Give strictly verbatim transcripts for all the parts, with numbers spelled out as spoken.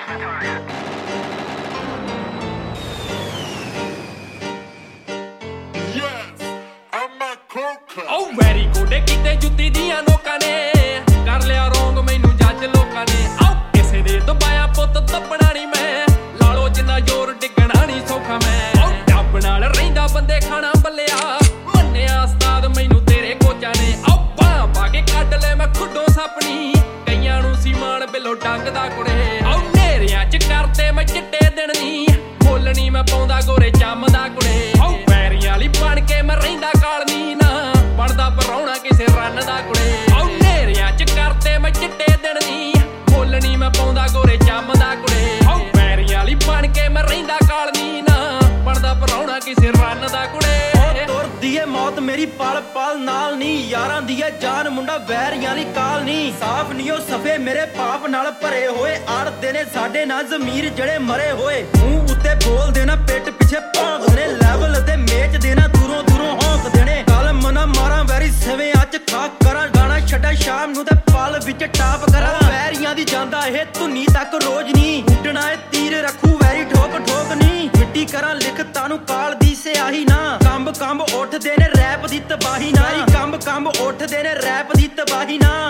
Oh very good ਕਿਤੇ ਜੁੱਤੀ ਦੀਆਂ ਨੋਕਾਂ ਨੇ ਕਰ ਲਿਆ ਰੋਂਗ ਮੈਨੂੰ ਜੱਜ ਲੋਕਾਂ ਨੇ ਆਓ ਕਿਸੇ ਦੇ ਦਬਾਇਆ ਪੁੱਤ ਤੱਪਣਾ ਨਹੀਂ ਮੈਂ ਲਾਲੋ ਜਿੰਨਾ ਜ਼ੋਰ ਡਿੱਗਣਾ ਨਹੀਂ ਸੌਖਾ ਮੈਂ ਆਓ ਡੱਬ ਨਾਲ ਰਹਿੰਦਾ ਬੰਦੇ ਖਾਣਾ ਬੱਲਿਆ ਮੰਨਿਆ ਉਸਤਾਦ ਮੈਨੂੰ ਤੇਰੇ ਕੋਚਾਂ ਨੇ ਆਓ ਬਾਹ ਪਾ ਕੇ ਕੱਢ ਲੈ ਮੈਂ ਖੁੱਡੋ ਸਪਣੀ ਕਈਆਂ ਨੂੰ ਸੀਮਾਨ ਬਿੱਲੋ ਡੰਗਦਾ ਕੁੜੇ ਆਓ ਨੇਰਿਆਂ ਚ ਕਰਤੇ ਮੈਂ ਚਿੱਟੇ ਦਿਨ ਨੀ ਮੁੱਲ ਨੀ ਮੈਂ ਪਾਉਂਦਾ ਗੋਰੇ ਚੰਮਦਾ ਕੁੜੇ ਆਓ ਪੈਰੀਆਂ ਵਾਲੀ ਬਣ ਕੇ ਮੈਂ ਰਹਿੰਦਾ ਕਾਲਨੀ ਨਾ ਬਣਦਾ ਪਰਾਉਣਾ ਕਿਸੇ ਰੰਨ ਦਾ ਕੁੜੇ ਆਓ ਨੇਰਿਆਂ ਚ ਕਰਤੇ ਮੈਂ ਚਿੱਟੇ ਦਿਨ ਨੀ ਮੁੱਲ ਨੀ ਮੈਂ ਪਾਉਂਦਾ ਗੋਰੇ ਚੰਮਦਾ ਕੁੜੇ ਆਓ ਪੈਰੀਆਂ ਵਾਲੀ ਬਣ ਕੇ ਮੈਂ ਰਹਿੰਦਾ ਕਾਲਨੀ ਨਾ ਬਣਦਾ ਪਰਾਉਣਾ ਕਿਸੇ ਰੰਨ ਦਾ ਕੁੜੇ ਤੁਰਦੀ ਏ ਮੌਤ ਮੇਰੀ ਪਲ ਪਲ ਨਾਲ ਨੀ ਯਾਰਾਂ ਦੀ ਏ ਜਾਨ ਮੁੰਡਾ ਵੈਰੀਆਂ ਲਈ ਕਾਲ ਨੀ ਸਾਫ਼ ਨੀ ਉਹ ਸਫੇ ਮੇਰੇ ਪਾਪ ਨਾਲ ਭਰੇ ਹੋਏ ਆੜਦੇ ਨੇ ਸਾਡੇ ਨਾਲ ਜ਼ਮੀਰ ਜਿਹੜੇ ਮਰੇ ਹੋਏ ਮੂੰਹ ਉੱਤੇ ਬੋਲਦੇ ਨਾ ਪਿੱਠ ਪਿੱਛੇ ਭੌਂਕਦੇ ਨੇ ਲੈਵਲ ਤੇ ਮੇਚ ਦੇਣਾ ਦੂਰੋਂ ਦੂਰੋਂ ਹੌਂਕਦੇ ਨੇ ਕਲਮ ਨਾ ਮਾਰਾਂ ਵੈਰੀ ਸਵੇ ਅੱਜ ਖਾ ਕਰਾਂ ਗਾਣਾ ਛੱਡਾਂ ਸ਼ਾਮ ਨੂੰ ਤੇ ਪਲ ਵਿੱਚ ਟਾਪ ਕਰਾਂ ਵੈਰੀਆਂ ਦੀ ਜਾਂਦਾ ਇਹ ਧੁਨੀ ਤੱਕ ਰੋਜ਼ ਨੀ ਉੱਡਣਾ ਏ ਤੀਰ ਰੱਖੂ ਵੈਰੀ ਠੋਕ ਠੋਕ ਨੀ ਮਿੱਟੀ ਕਰਾਂ ਲਿਖਤਾਂ ਨੂੰ ਕਾਲ ਦੀ ਸਿਆਹੀ ਨਾ ਕੰਬ ਕੰਬ ਉੱਠਦੇ ਨੇ ਰੈਪ ਦੀ ਤਬਾਹੀ ਨਾ ਕੰਬ ਕੰਬ ਉੱਠਦੇ ਨੇ ਰੈਪ ਦੀ ਤਬਾਹੀ ਨਾ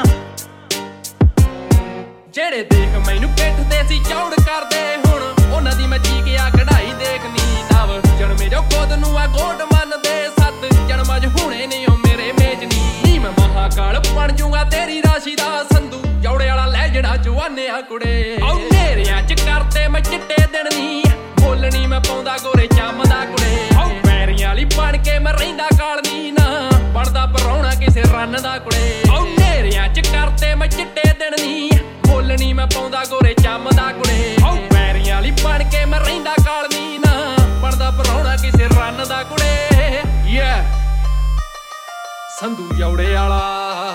ਜਿਹੜੇ ਦੇਖ ਮੈਨੂੰ ਪਿੱਠ ਤੇ ਸੀ ਚੌੜ ਕਰਦੇ ਹੁਣ ਉਹਨਾਂ ਦੀ ਮੈਂ ਚੀਕਿਆ ਕਢਾਈ ਦੇਖਨੀ ਨਵ ਜਨਮੇ ਜੋ ਖੁਦ ਨੂੰ ਆ ਗੋਡ ਮੰਨਦੇ ਸੱਤ ਜਨਮਾਂ ਚ ਹੁਣੇ ਨਹੀਂ ਉਹ ਮੇਰੇ ਮੇਜਨੀ ਨੀ ਮੈਂ ਮਹਾਕਾਲ ਬਣ ਜੂਗਾ ਤੇਰੀ ਰਾਸ਼ੀ ਦਾ ਸੰਧੂ ਜੌੜੇ ਵਾਲਾ ਲੈ ਜਿਹੜਾ ਜਵਾਨਿਆ ਕੁੜੇ ਆਓ ਨੇਰਿਆਂ ਚ ਕਰਤੇ ਮੈਂ ਚਿੱਟੇ ਦਿਨ ਨੀ ਮੁੱਲ ਨੀ ਮੈਂ ਪਾਉਂਦਾ ਗੋਰੇ ਚੰਮਦਾ ਕੁੜੇ ਆਓ ਪੈਰੀਆਂ ਵਾਲੀ ਬਣ ਕੇ ਮੈਂ ਰਹਿੰਦਾ ਕਾਲਨੀ ਨਾ ਬਣਦਾ ਪਰਾਉਣਾ ਕਿਸੇ ਰੰਨ ਦਾ ਕੁੜੇ ਆਓ ਨੇਰਿਆਂ ਚ ਕਰਤੇ ਮੈਂ ਚਿੱਟੇ ਦਿਨ ਨੀ ਮੁੱਲ ਨੀ ਮੈਂ ਪਾਉਂਦਾ ਗੋਰੇ ਚੰਮਦਾ ਕੁੜੇ ਆਓ ਪੈਰੀਆਂ ਵਾਲੀ ਬਣ ਕੇ ਮੈਂ ਰਹਿੰਦਾ ਕਾਲਨੀ ਨਾ ਬਣਦਾ ਪਰਾਉਣਾ ਕਿਸੇ ਰੰਨ ਦਾ ਕੁੜੇ ਯੇ ਸੰਧੂ ਜੌੜੇ ਵਾਲਾ